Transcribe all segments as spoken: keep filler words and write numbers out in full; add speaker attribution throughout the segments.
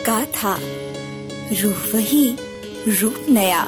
Speaker 1: गाथा, रूह वही, रूप नया।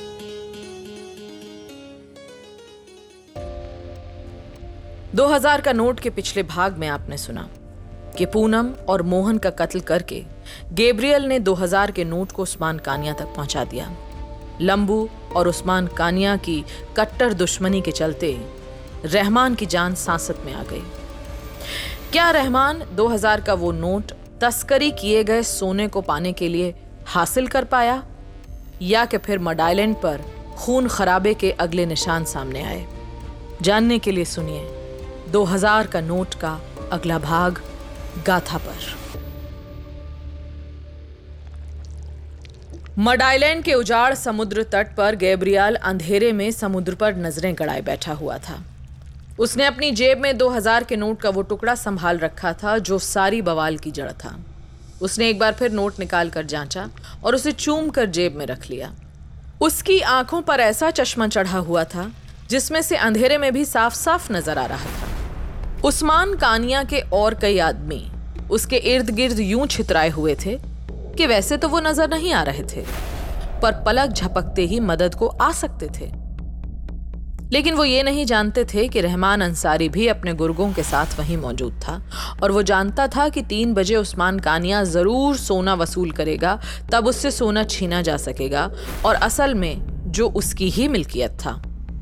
Speaker 2: दो हज़ार का नोट के पिछले भाग में आपने सुना कि पूनम और मोहन का कत्ल करके गैब्रियल ने दो हज़ार के नोट को उस्मान कानिया तक पहुंचा दिया। लंबू और उस्मान कानिया की कट्टर दुश्मनी के चलते रहमान की जान सांसत में आ गई। क्या रहमान दो हज़ार का वो नोट तस्करी किए गए सोने को पाने के लिए हासिल कर पाया, या कि फिर मड आइलैंड पर खून खराबे के अगले निशान सामने आए? जानने के लिए सुनिए दो हज़ार का नोट का अगला भाग, गाथा पर। मड आइलैंड के उजाड़ समुद्र तट पर गैब्रियल अंधेरे में समुद्र पर नजरें गड़ाए बैठा हुआ था। उसने अपनी जेब में दो हज़ार के नोट का वो टुकड़ा संभाल रखा था जो सारी बवाल की जड़ था। उसने एक बार फिर नोट निकाल कर जांचा और उसे चूम कर जेब में रख लिया। उसकी आंखों पर ऐसा चश्मा चढ़ा हुआ था जिसमें से अंधेरे में भी साफ साफ नजर आ रहा था। उस्मान कानिया के और कई आदमी उसके इर्द गिर्द यूं छितराए हुए थे कि वैसे तो वो नजर नहीं आ रहे थे, पर पलक झपकते ही मदद को आ सकते थे। लेकिन वो ये नहीं जानते थे कि रहमान अंसारी भी अपने गुर्गों के साथ वहीं मौजूद था, और वो जानता था कि तीन बजे उस्मान कानिया जरूर सोना वसूल करेगा, तब उससे सोना छीना जा सकेगा, और असल में जो उसकी ही मिल्कियत था।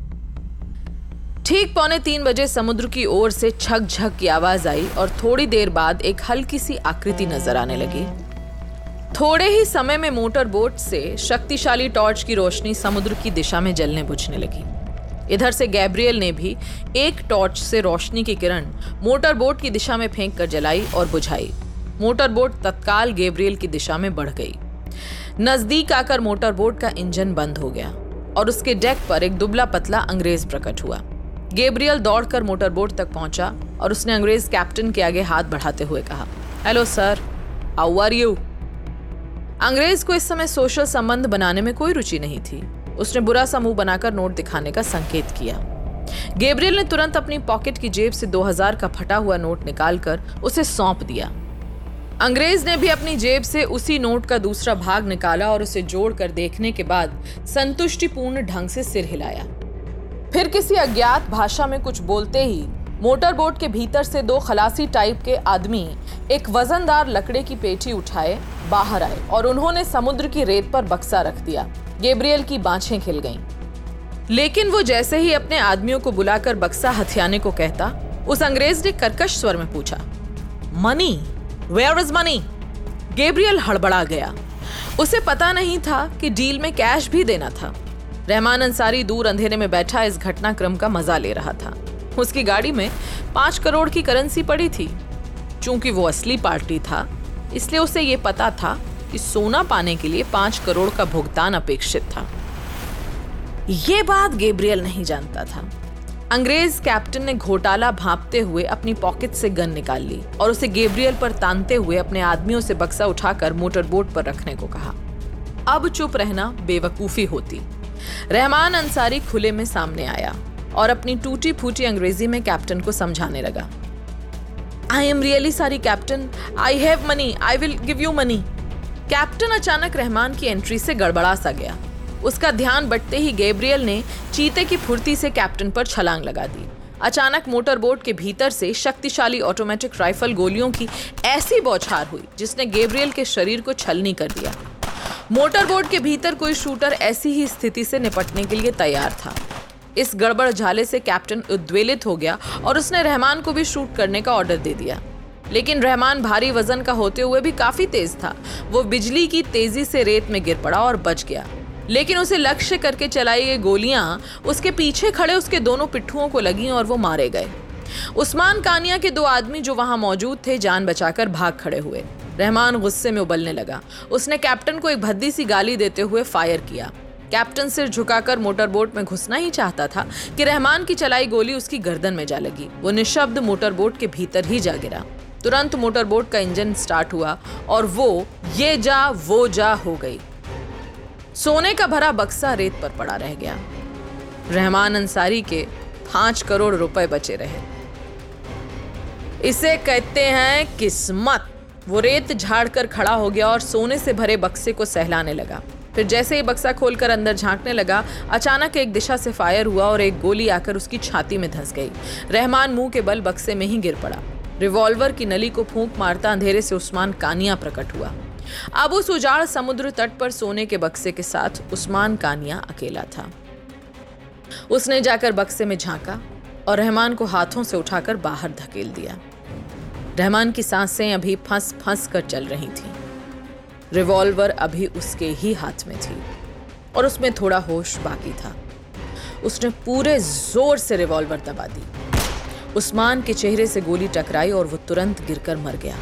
Speaker 2: ठीक पौने तीन बजे समुद्र की ओर से छक झक की आवाज आई और थोड़ी देर बाद एक हल्की सी आकृति नजर आने लगी। थोड़े ही समय में मोटर बोट से शक्तिशाली टॉर्च की रोशनी समुद्र की दिशा में जलने बुझने लगी। इधर से गैब्रियल ने भी एक टॉर्च से रोशनी की किरण मोटर बोट की दिशा में फेंक कर जलाई और बुझाई। मोटर बोट तत्काल गैब्रियल की दिशा में बढ़ गई। नजदीक आकर मोटर बोट का इंजन बंद हो गया और उसके डेक पर एक दुबला पतला अंग्रेज प्रकट हुआ। गैब्रियल दौड़कर मोटर बोट तक पहुंचा और उसने अंग्रेज कैप्टन के आगे हाथ बढ़ाते हुए कहा, hello sir, how are you? अंग्रेज को इस समय सोशल संबंध बनाने में कोई रुचि नहीं थी। उसने बुरा सा मुंह बनाकर नोट दिखाने का संकेत किया। गैब्रियल ने तुरंत अपनी पॉकेट की जेब से दो हज़ार का फटा हुआ नोट निकालकर उसे सौंप दिया। अंग्रेज ने भी अपनी जेब से उसी नोट का दूसरा भाग निकाला और उसे जोड़कर देखने के बाद संतुष्टिपूर्ण ढंग से सिर हिलाया। फिर किसी अज्ञात भाषा में कुछ बोलते ही मोटर बोट के भीतर से दो खलासी टाइप के आदमी एक वजनदार लकड़े की पेटी उठाए बाहर आए और उन्होंने समुद्र की रेत पर बक्सा रख दिया। गैब्रियल की बाँछें खिल गईं। लेकिन वो जैसे ही अपने आदमियों को बुलाकर बक्सा हथियाने को कहता, उस अंग्रेज ने कर्कश स्वर में पूछा, money, where is money? Gabriel हड़बड़ा गया। उसे पता नहीं था कि डील में कैश भी देना था। रहमान अंसारी दूर अंधेरे में बैठा इस घटनाक्रम का मजा ले रहा था। उसकी गाड़ी में पांच करोड़ की करेंसी पड़ी थी। चूंकि वो असली पार्टी था, इसलिए उसे ये पता था कि सोना पाने के लिए पांच करोड़ का भुगतान अपेक्षित था। ये बात गैब्रियल नहीं जानता था। अंग्रेज कैप्टन ने घोटाला भांपते हुए अपनी पॉकेट से गन निकाल ली और उसे गैब्रियल पर तानते हुए अपने आदमियों से बक्सा उठाकर मोटर बोट पर रखने को कहा। अब चुप रहना बेवकूफी होती। रहमान अंसारी खुले में सामने आया और अपनी टूटी फूटी अंग्रेजी में कैप्टन को समझाने लगा। I am really sorry captain, I have money, I will give you money. Captain अचानक रहमान की एंट्री से गड़बड़ा सा गया। उसका ध्यान बटते ही गैब्रियल ने चीते की फुर्ती से कैप्टन पर छलांग लगा दी। अचानक मोटर बोट के भीतर से शक्तिशाली ऑटोमेटिक राइफल गोलियों की ऐसी बौछार हुई जिसने गैब्रियल के शरीर को छलनी कर दिया। मोटर बोट के भीतर कोई शूटर ऐसी ही स्थिति से निपटने के लिए तैयार था। इस गड़बड़ झाले से कैप्टन उद्वेलित हो गया और उसने रहमान को भी शूट करने का ऑर्डर दे दिया। लेकिन रहमान भारी वजन का होते हुए भी काफी तेज था। वो बिजली की तेजी से रेत में गिर पड़ा और बच गया। लेकिन उसे लक्ष्य करके चलाई गई गोलियां उसके पीछे खड़े उसके दोनों पिट्ठुओं को लगीं और वो मारे गए। उस्मान कानिया के दो आदमी जो वहां मौजूद थे जान बचाकर भाग खड़े हुए। रहमान गुस्से में उबलने लगा। उसने कैप्टन को एक भद्दी सी गाली देते हुए फायर किया। कैप्टन सिर झुकाकर मोटर बोट में घुसना ही चाहता था कि रहमान की चलाई गोली उसकी गर्दन में जा लगी। वो निशब्द मोटर बोट के भीतर ही जा गिरा। तुरंत मोटर बोट का इंजन स्टार्ट हुआ और वो ये जा वो जा हो गई। सोने का भरा बक्सा रेत पर पड़ा रह गया। रहमान अंसारी के पांच करोड़ रुपए बचे रहे। इसे कहते हैं किस्मत। वो रेत झाड़ कर खड़ा हो गया और सोने से भरे बक्से को सहलाने लगा। फिर जैसे ही बक्सा खोलकर अंदर झांकने लगा, अचानक एक दिशा से फायर हुआ और एक गोली आकर उसकी छाती में धंस गई। रहमान मुंह के बल बक्से में ही गिर पड़ा। रिवॉल्वर की नली को फूंक मारता अंधेरे से उस्मान कानिया प्रकट हुआ। अब उस उजाड़ समुद्र तट पर सोने के बक्से के साथ उस्मान कानिया अकेला था। उसने जाकर बक्से में झांका और रहमान को हाथों से उठाकर बाहर धकेल दिया। रहमान की सांसें अभी फंस फंस कर चल रही थीं। रिवॉल्वर अभी उसके ही हाथ में थी और उसमें थोड़ा होश बाकी था। उसने पूरे जोर से रिवॉल्वर दबा दी। उस्मान के चेहरे से गोली टकराई और वो तुरंत गिरकर मर गया।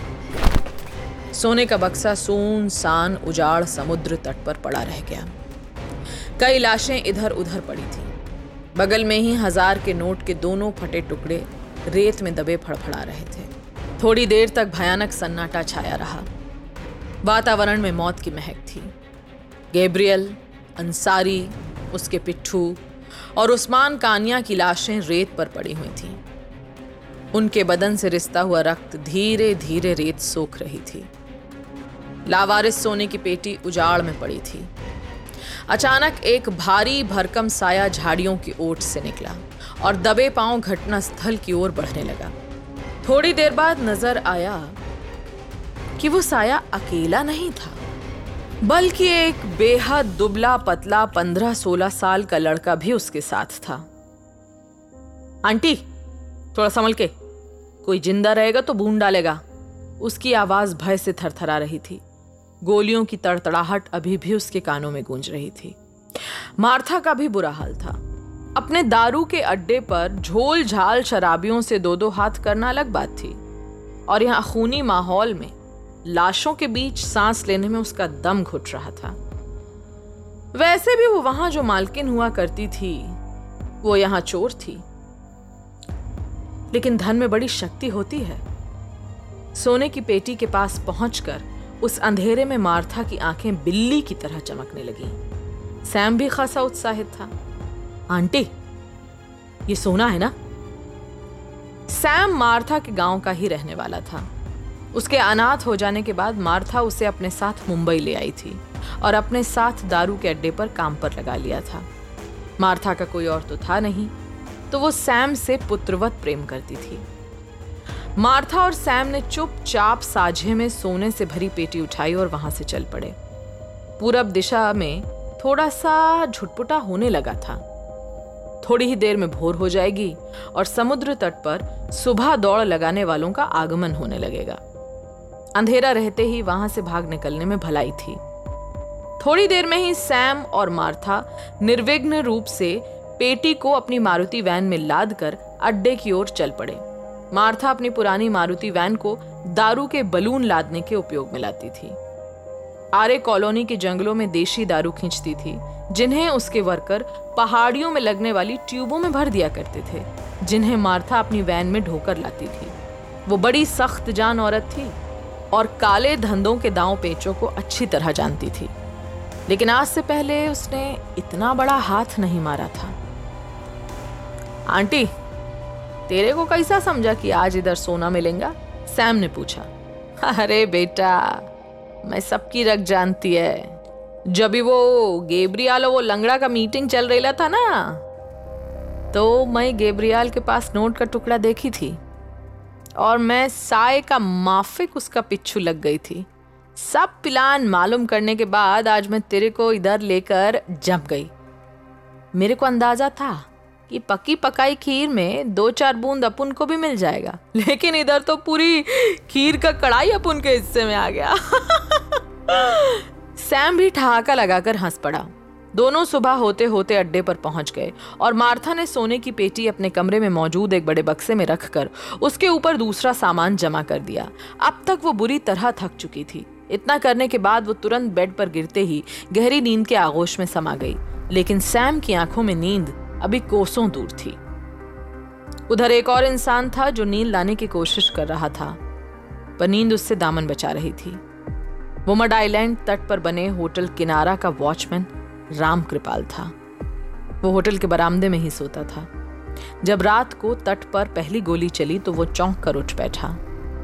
Speaker 2: सोने का बक्सा सुनसान उजाड़ समुद्र तट पर पड़ा रह गया। कई लाशें इधर उधर पड़ी थीं। बगल में ही हजार के नोट के दोनों फटे टुकड़े रेत में दबे फड़फड़ा रहे थे। थोड़ी देर तक भयानक सन्नाटा छाया रहा। वातावरण में मौत की महक थी। गैब्रियल, अंसारी, उसके पिट्ठू और उस्मान कानिया की लाशें रेत पर पड़ी हुई थीं। उनके बदन से रिसता हुआ रक्त धीरे धीरे रेत सोख रही थी। लावारिस सोने की पेटी उजाड़ में पड़ी थी। अचानक एक भारी भरकम साया झाड़ियों की ओट से निकला और दबे पांव घटना स्थल की ओर बढ़ने लगा। थोड़ी देर बाद नजर आया कि वो साया अकेला नहीं था, बल्कि एक बेहद दुबला पतला पंद्रह सोलह साल का लड़का भी उसके साथ था। आंटी, थोड़ा संभल के, कोई जिंदा रहेगा तो भून डालेगा। उसकी आवाज भय से थरथरा रही थी। गोलियों की तड़तड़ाहट अभी भी उसके कानों में गूंज रही थी। मार्था का भी बुरा हाल था। अपने दारू के अड्डे पर झोल झाल शराबियों से दो दो हाथ करना अलग बात थी, और यहाँ खूनी माहौल में लाशों के बीच सांस लेने में उसका दम घुट रहा था। वैसे भी वो वहां जो मालकिन हुआ करती थी, वो यहाँ चोर थी। लेकिन धन में बड़ी शक्ति होती है। सोने की पेटी के पास पहुंचकर उस अंधेरे में मार्था की आंखें बिल्ली की तरह चमकने लगी। सैम भी खासा उत्साहित था। आंटी, ये सोना है ना? सैम मार्था के गांव का ही रहने वाला था। उसके अनाथ हो जाने के बाद मार्था उसे अपने साथ मुंबई ले आई थी और अपने साथ दारू के अड्डे पर काम पर लगा लिया था। मार्था का कोई और तो था नहीं, तो वो सैम से पुत्रवत प्रेम करती थी। मार्था और सैम ने चुपचाप साझे में सोने से भरी पेटी उठाई और वहां से चल पड़े। पूरब दिशा में थोड़ा सा झुटपुटा होने लगा था। थोड़ी ही देर में भोर हो जाएगी और समुद्र तट पर सुबह दौड़ लगाने वालों का आगमन होने लगेगा। अंधेरा रहते ही वहां से भाग निकलने में भलाई थी। थोड़ी देर में ही सैम और मार्था निर्विघ्न रूप से पेटी को अपनी मारुति वैन में लाद कर अड्डे की ओर चल पड़े। मार्था अपनी पुरानी मारुति वैन को दारू के बलून लादने के उपयोग में लाती थी। आरे कॉलोनी के जंगलों में देशी दारू खींचती थी, जिन्हें उसके वर्कर पहाड़ियों में लगने वाली ट्यूबों में भर दिया करते थे, जिन्हें मार्था अपनी वैन में ढोकर लाती थी। वो बड़ी सख्त जान औरत थी और काले धंधों के दांव पेचों को अच्छी तरह जानती थी, लेकिन आज से पहले उसने इतना बड़ा हाथ नहीं मारा था। आंटी, तेरे को कैसा समझा कि आज इधर सोना मिलेगा? सैम ने पूछा। अरे बेटा, मैं सबकी रग जानती है। जब भी वो गैब्रियल वो लंगड़ा का मीटिंग चल रहा था ना, तो मैं गैब्रियल के पास नोट का टुकड़ा देखी थी और मैं साए का माफिक उसका पिच्छू लग गई थी। सब प्लान मालूम करने के बाद आज मैं तेरे को इधर लेकर जम गई। मेरे को अंदाजा था कि पकी पकाई खीर में दो चार बूंद अपुन को भी मिल जाएगा, लेकिन इधर तो पूरी खीर का कढ़ाई अपुन के हिस्से में आ गया। सैम भी ठहाका लगाकर हंस पड़ा। दोनों सुबह होते होते अड्डे पर पहुंच गए और मार्था ने सोने की पेटी अपने कमरे में मौजूद एक बड़े बक्से में रखकर उसके ऊपर दूसरा सामान जमा कर दिया। अब तक वो बुरी तरह थक चुकी थी। इतना करने के बाद वो तुरंत बेड पर गिरते ही गहरी नींद के आगोश में समा गई, लेकिन सैम की आंखों में नींद अभी कोसों दूर थी। उधर एक और इंसान था जो नींद लाने की कोशिश कर रहा था, पर नींद उससे दामन बचा रही थी। वो मड आइलैंड तट पर बने होटल किनारा का वॉचमैन राम कृपाल था। वो होटल के बरामदे में ही सोता था। जब रात को तट पर पहली गोली चली तो वो चौंक कर उठ बैठा।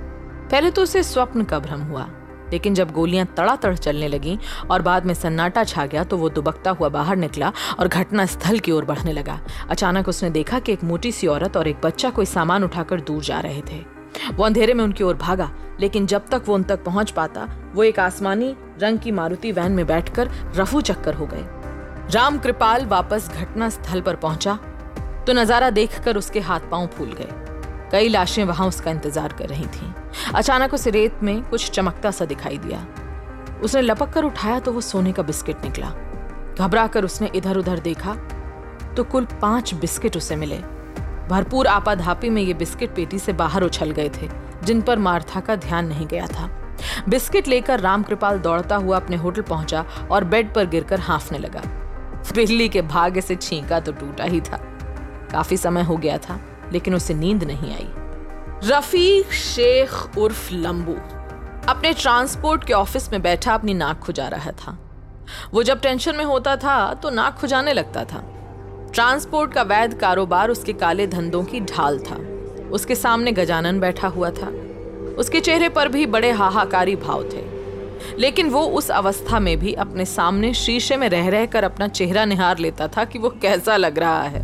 Speaker 2: पहले तो उसे स्वप्न का भ्रम हुआ, लेकिन जब गोलियां तड़ातड़ चलने लगीं और बाद में सन्नाटा छा गया तो वो दुबकता हुआ बाहर निकला और घटना स्थल की ओर बढ़ने लगा। अचानक उसने देखा कि एक मोटी सी औरत और एक बच्चा कोई सामान उठाकर दूर जा रहे थे। वो अंधेरे में उनकी ओर भागा, लेकिन जब तक वो उन तक पहुंच पाता वो एक आसमानी रंग की मारुति वैन में बैठकर रफू चक्कर हो गए। राम कृपाल वापस घटना स्थल पर पहुंचा तो नजारा देखकर उसके हाथ पांव फूल गए। कई लाशें वहां उसका इंतजार कर रही थीं। अचानक उसे रेत में कुछ चमकता सा दिखाई दिया। उसने लपक कर उठाया तो वो सोने का बिस्किट निकला। घबरा कर उसने इधर उधर देखा तो कुल पांच बिस्किट उसे मिले। भरपूर आपाधापी में ये बिस्किट पेटी से बाहर उछल गए थे, जिन पर मार्था का ध्यान नहीं गया था। बिस्किट लेकर रामकृपाल दौड़ता हुआ अपने होटल पहुंचा और बेड पर गिरकर हांफने लगा। बिल्ली के भाग्य से छींका तो टूटा ही था। काफी समय हो गया था, लेकिन उसे नींद नहीं आई। रफीक शेख उर्फ लंबू अपने ट्रांसपोर्ट के ऑफिस में बैठा अपनी नाक खुजा रहा था। वो जब टेंशन में होता था तो नाक खुजाने लगता था। ट्रांसपोर्ट का वैध कारोबार उसके काले धंधों की ढाल था। उसके सामने गजानन बैठा हुआ था। उसके चेहरे पर भी बड़े हाहाकारी भाव थे, लेकिन वो उस अवस्था में भी अपने सामने शीशे में रह रह कर अपना चेहरा निहार लेता था कि वो कैसा लग रहा है।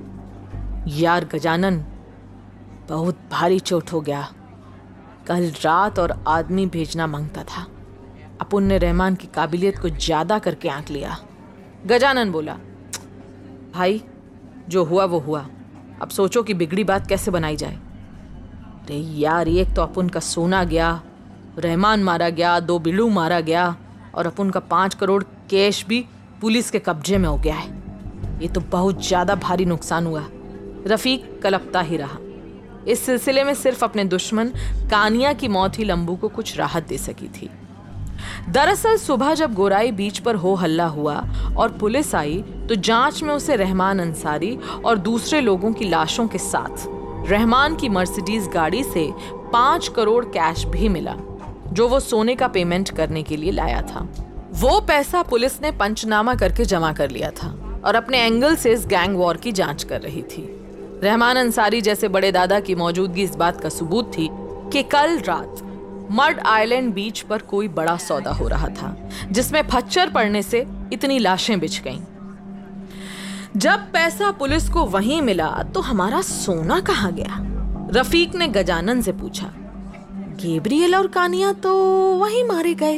Speaker 2: यार गजानन, बहुत भारी चोट हो गया। कल रात और आदमी भेजना मांगता था। अपुन ने रहमान की काबिलियत को ज्यादा करके आंक लिया। गजानन बोला, भाई जो हुआ वो हुआ, अब सोचो कि बिगड़ी बात कैसे बनाई जाए। अरे यार, एक तो अपुन का सोना गया, रहमान मारा गया, दो बिल्लू मारा गया और अपुन का पांच करोड़ कैश भी पुलिस के कब्जे में हो गया है। ये तो बहुत ज्यादा भारी नुकसान हुआ। रफीक कलपता ही रहा। इस सिलसिले में सिर्फ अपने दुश्मन कानिया की मौत ही लंबू को कुछ राहत दे सकी थी। दरअसल सुबह जब गोराई बीच पर हो हल्ला हुआ और पुलिस आई तो जांच में उसे रहमान अंसारी और दूसरे लोगों की लाशों के साथ रहमान की मर्सिडीज गाड़ी से पांच करोड़ कैश भी मिला, जो वो सोने का पेमेंट करने के लिए लाया था। वो पैसा पुलिस ने पंचनामा करके जमा कर लिया था और अपने एंगल से इस गैंग वॉर की जांच कर रही थी। रहमान अंसारी जैसे बड़े दादा की मौजूदगी इस बात का सबूत थी कि कल रात मड आइलैंड बीच पर कोई बड़ा सौदा हो रहा था, जिसमें फच्चर पड़ने से इतनी लाशें बिछ गईं। जब पैसा पुलिस को वहीं मिला तो हमारा सोना कहाँ गया? रफीक ने गजानन से पूछा। गैब्रियल और कानिया तो वहीं मारे गए।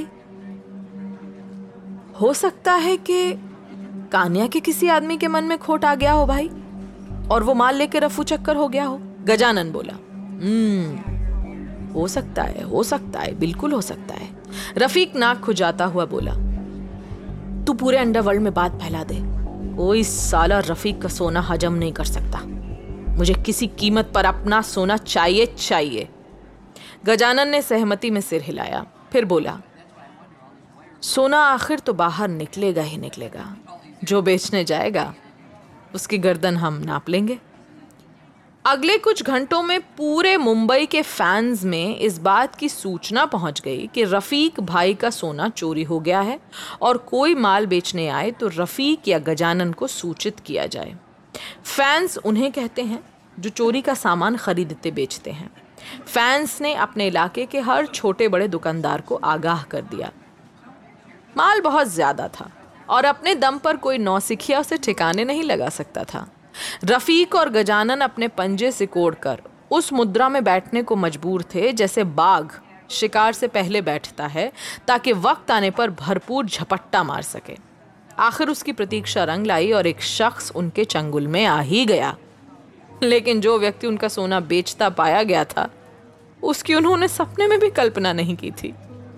Speaker 2: हो सकता है कि कानिया के किसी आदमी के मन में खोट आ गया हो भाई, और वो माल लेके रफू चक्कर हो गया हो। गजानन बोला, हम्म हो सकता है, हो सकता है, बिल्कुल हो सकता है। रफीक नाक खुजाता हुआ बोला, तू पूरे अंडरवर्ल्ड में बात फैला दे, कोई साला रफीक का सोना हजम नहीं कर सकता। मुझे किसी कीमत पर अपना सोना चाहिए चाहिए। गजानन ने सहमति में सिर हिलाया, फिर बोला, सोना आखिर तो बाहर निकलेगा ही निकलेगा। जो बेचने जाएगा उसकी गर्दन हम नाप लेंगे। अगले कुछ घंटों में पूरे मुंबई के फैंस में इस बात की सूचना पहुंच गई कि रफीक भाई का सोना चोरी हो गया है और कोई माल बेचने आए तो रफीक या गजानन को सूचित किया जाए। फैंस उन्हें कहते हैं जो चोरी का सामान खरीदते बेचते हैं। फैंस ने अपने इलाके के हर छोटे बड़े दुकानदार को आगाह कर दिया। माल बहुत ज्यादा था और अपने दम पर कोई नौसिखिया उसे ठिकाने नहीं लगा सकता था। रफीक और गजानन अपने पंजे सिकोड़कर उस मुद्रा में बैठने को मजबूर थे जैसे बाघ शिकार से पहले बैठता है, ताकि वक्त आने पर भरपूर झपट्टा मार सके। आखिर उसकी प्रतीक्षा रंग लाई और एक शख्स उनके चंगुल में आ ही गया। लेकिन जो व्यक्ति उनका सोना बेचता पाया गया था, उसकी उन्होंने सपने में भी कल्पना नहीं की थी।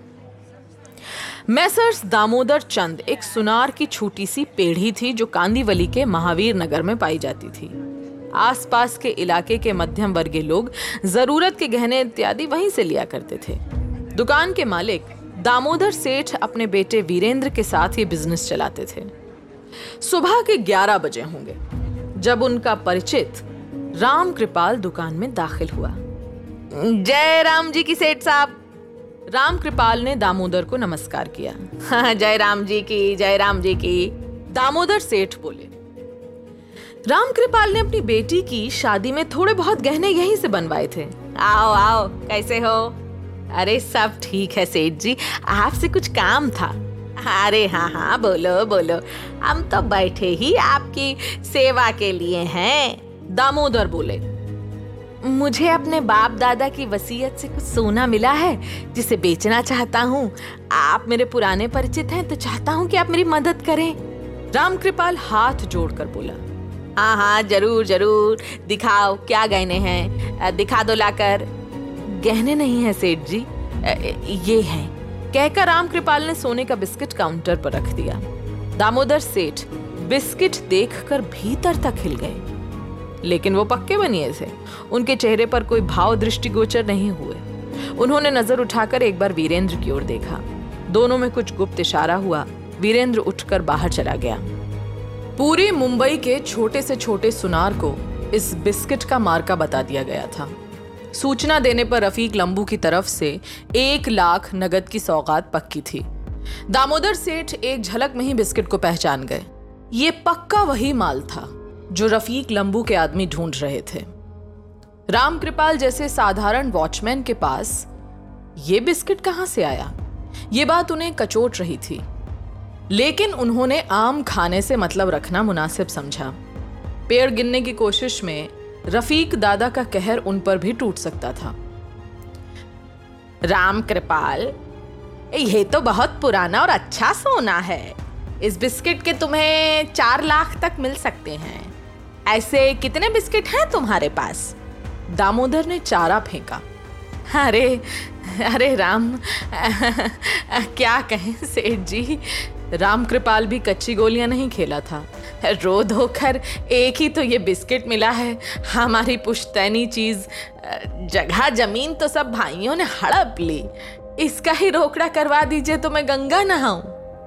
Speaker 2: मैसर्स दामोदर चंद एक सुनार की छोटी सी पेढ़ी थी जो कांदीवली के महावीर नगर में पाई जाती थी। आसपास के इलाके के मध्यम वर्गीय लोग जरूरत के गहने इत्यादि वहीं से लिया करते थे। दुकान के मालिक दामोदर सेठ अपने बेटे वीरेंद्र के साथ ये बिजनेस चलाते थे। सुबह के ग्यारह बजे होंगे जब उनका परिचित राम कृपाल दुकान में दाखिल हुआ। जय राम जी की सेठ साहब। राम कृपाल ने दामोदर को नमस्कार किया। हाँ, जय राम जी की, जय राम जी की। दामोदर सेठ बोले, राम कृपाल ने अपनी बेटी की शादी में थोड़े बहुत गहने यहीं से बनवाए थे। आओ आओ, कैसे हो? अरे सब ठीक है सेठ जी, आपसे कुछ काम था। अरे हाँ हाँ बोलो बोलो, हम तो बैठे ही आपकी सेवा के लिए हैं। दामोदर बोले, मुझे अपने बाप दादा की वसीयत से कुछ सोना मिला है जिसे बेचना चाहता हूँ। आप मेरे पुराने परिचित हैं तो चाहता हूँ कि आप मेरी मदद करें। रामकृपाल हाथ जोड़कर बोला, हाँ हाँ जरूर जरूर, दिखाओ क्या गहने हैं, दिखा दो लाकर। गहने नहीं है सेठ जी, ये है, कहकर रामकृपाल ने सोने का बिस्किट काउंटर पर रख दिया। दामोदर सेठ बिस्किट देखकर भीतर तक हिल गए, लेकिन वो पक्के बनिए थे, उनके चेहरे पर कोई भाव दृष्टिगोचर नहीं हुए। उन्होंने नजर उठाकर एक बार वीरेंद्र की ओर देखा, दोनों में कुछ गुप्त इशारा हुआ। वीरेंद्र उठकर बाहर चला गया। पूरी मुंबई के छोटे से छोटे सुनार को इस बिस्किट का मार्का बता दिया गया था। सूचना देने पर रफीक लंबू की तरफ से एक लाख नगद की सौगात पक्की थी। दामोदर सेठ एक झलक में ही बिस्किट को पहचान गए। ये पक्का वही माल था जो रफीक लंबू के आदमी ढूंढ रहे थे। रामकृपाल जैसे साधारण वॉचमैन के पास ये बिस्किट कहां से आया, ये बात उन्हें कचोट रही थी, लेकिन उन्होंने आम खाने से मतलब रखना मुनासिब समझा। पेड़ गिनने की कोशिश में रफीक दादा का कहर उन पर भी टूट सकता था। रामकृपाल, ये तो बहुत पुराना और अच्छा सोना है। इस बिस्किट के तुम्हें चार लाख तक मिल सकते हैं। ऐसे कितने बिस्किट हैं तुम्हारे पास? दामोदर ने चारा फेंका। अरे अरे राम, क्या कहें सेठ जी, रामकृपाल भी कच्ची गोलियां नहीं खेला था। रो धोकर एक ही तो ये बिस्किट मिला है, हमारी पुश्तैनी चीज, जगह जमीन तो सब भाइयों ने हड़प ली। इसका ही रोकड़ा करवा दीजिए तो मैं गंगा नहाऊं।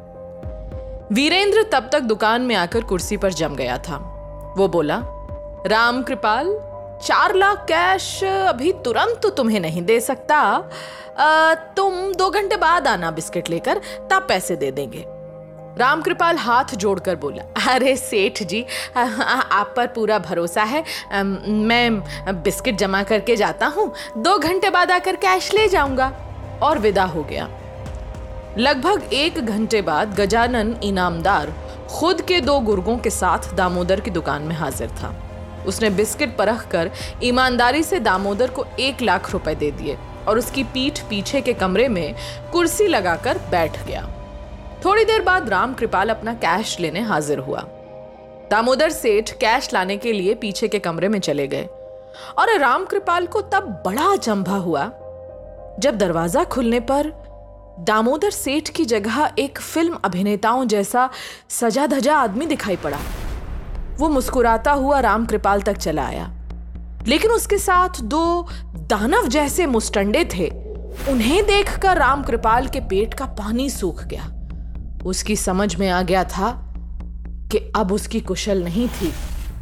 Speaker 2: वीरेंद्र तब तक दुकान में आकर कुर्सी पर जम गया था। वो बोला, रामकृपाल, चार लाख कैश अभी तुरंत तो तुम्हें नहीं दे सकता। आ, तुम दो घंटे बाद आना बिस्किट लेकर, तब पैसे दे देंगे। रामकृपाल हाथ जोड़कर बोला, अरे सेठ जी, आ, आप पर पूरा भरोसा है। आ, मैं बिस्किट जमा करके जाता हूँ, दो घंटे बाद आकर कैश ले जाऊंगा। और विदा हो गया। लगभग एक घंटे बाद गजानन इनामदार खुद के दो गुर्गों के साथ दामोदर की दुकान में हाजिर था। उसने बिस्किट परख कर ईमानदारी से दामोदर को एक लाख रुपए दे दिए और उसकी पीठ पीछे के कमरे में कुर्सी लगाकर बैठ गया। थोड़ी देर बाद रामकृपाल अपना कैश लेने हाजिर हुआ। दामोदर सेठ कैश लाने के लिए पीछे के कमरे में चले गए और रामकृपाल को तब बड़ा अचंभा हुआ जब दरवाजा खुलने पर दामोदर सेठ की जगह एक फिल्म अभिनेताओं जैसा सजा धजा आदमी दिखाई पड़ा। वो मुस्कुराता हुआ रामकृपाल तक चला आया, लेकिन उसके साथ दो दानव जैसे मुस्टंडे थे। उन्हें देखकर रामकृपाल के पेट का पानी सूख गया। उसकी समझ में आ गया था कि अब उसकी कुशल नहीं थी।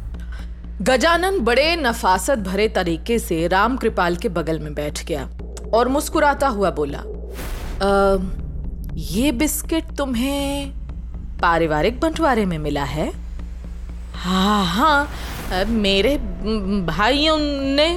Speaker 2: गजानन बड़े नफासत भरे तरीके से रामकृपाल के बगल में बैठ गया और मुस्कुराता हुआ बोला, आ, ये बिस्किट तुम्हें पारिवारिक बंटवारे में मिला है? हाँ हाँ, मेरे भाइयों ने।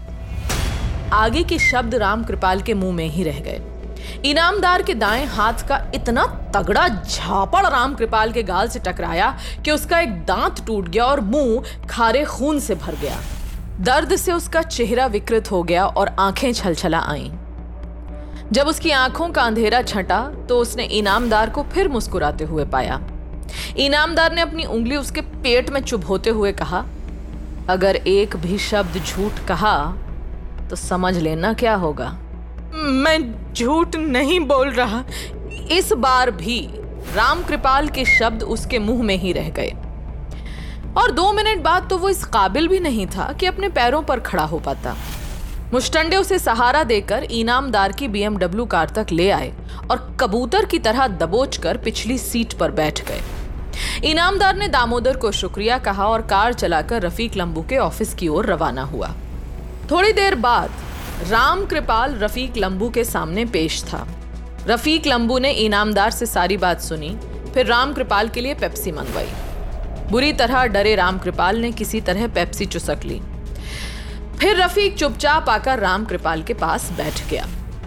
Speaker 2: आगे के शब्द रामकृपाल के मुंह में ही रह गए। इनामदार के दाएं हाथ का इतना तगड़ा झापड़ रामकृपाल के गाल से टकराया कि उसका एक दांत टूट गया और मुंह खारे खून से भर गया। दर्द से उसका चेहरा विकृत हो गया और आंखें छलछला आईं। जब उसकी आंखों का अंधेरा छंटा तो उसने इनामदार को फिर मुस्कुराते हुए पाया। इनामदार ने अपनी उंगली उसके पेट में चुभोते हुए कहा, अगर एक भी शब्द झूठ कहा तो समझ लेना क्या होगा। मैं झूठ नहीं बोल रहा। इस बार भी रामकृपाल के शब्द उसके मुंह में ही रह गए और दो मिनट बाद तो वो इस काबिल भी नहीं था कि अपने पैरों पर खड़ा हो पाता। मुस्टंडे उसे सहारा देकर इनामदार की बीएमडब्ल्यू कार तक ले आए और कबूतर की तरह दबोचकर पिछली सीट पर बैठ गए। इनामदार ने दामोदर को शुक्रिया कहा और कार चलाकर रफीक लंबू के ऑफिस की ओर रवाना हुआ। थोड़ी देर बाद रामकृपाल रफीक लंबू के सामने पेश था। रफीक लंबू ने इनामदार से सारी बात सुनी, फिर रामकृपाल के लिए पेप्सी मंगवाई। बुरी तरह डरे रामकृपाल ने किसी तरह पेप्सी चुसक ली। फिर रफीक चुपचाप आकर रामकृपाल के पास बैठ गया।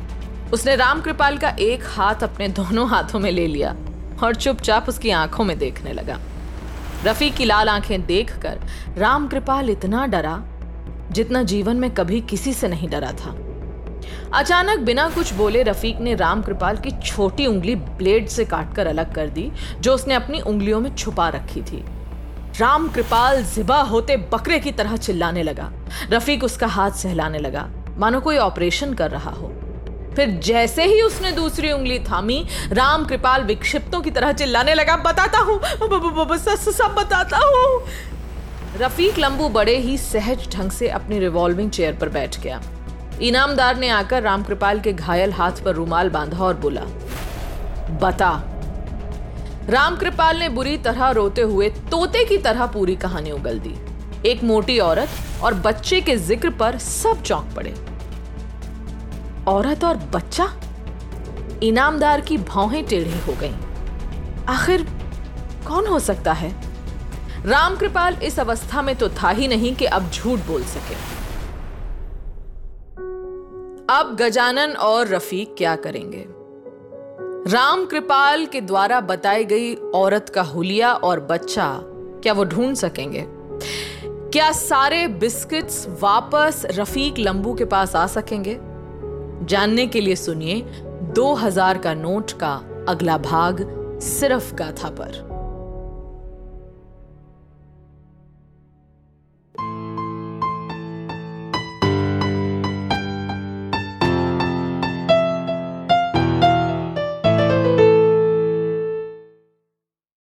Speaker 2: उसने रामकृपाल का एक हाथ अपने दोनों हाथों में ले लिया और चुपचाप उसकी आंखों में देखने लगा। रफीक की लाल आंखें देखकर रामकृपाल इतना डरा जितना जीवन में कभी किसी से नहीं डरा था। अचानक बिना कुछ बोले रफीक ने रामकृपाल की छोटी उंगली ब्लेड से काटकर अलग कर दी, जो उसने अपनी उंगलियों में छुपा रखी थी। रामकृपाल ज़िबा होते बकरे की तरह चिल्लाने लगा। रफीक उसका हाथ सहलाने लगा, मानो कोई ऑपरेशन कर रहा हो। फिर जैसे ही उसने दूसरी उंगली थामी, रामकृपाल विक्षिप्तों की तरह चिल्लाने लगा, बताता हूं, सब बताता हूं। रफीक लंबू बड़े ही सहज ढंग से अपनी रिवॉल्विंग चेयर पर बैठ गया। इनामदार ने आकर रामकृपाल के घायल हाथ पर रुमाल बांधा और बोला, बता। रामकृपाल ने बुरी तरह रोते हुए तोते की तरह पूरी कहानी उगल दी। एक मोटी औरत और बच्चे के जिक्र पर सब चौंक पड़े। औरत और बच्चा? इनामदार की भौहें टेढ़ी हो गईं। आखिर कौन हो सकता है? रामकृपाल इस अवस्था में तो था ही नहीं कि अब झूठ बोल सके। अब गजानन और रफीक क्या करेंगे? रामकृपाल के द्वारा बताई गई औरत का हुलिया और बच्चा क्या वो ढूंढ सकेंगे? क्या सारे बिस्किट्स वापस रफीक लंबू के पास आ सकेंगे? जानने के लिए सुनिए दो हजार का नोट का अगला भाग सिर्फ गाथा पर।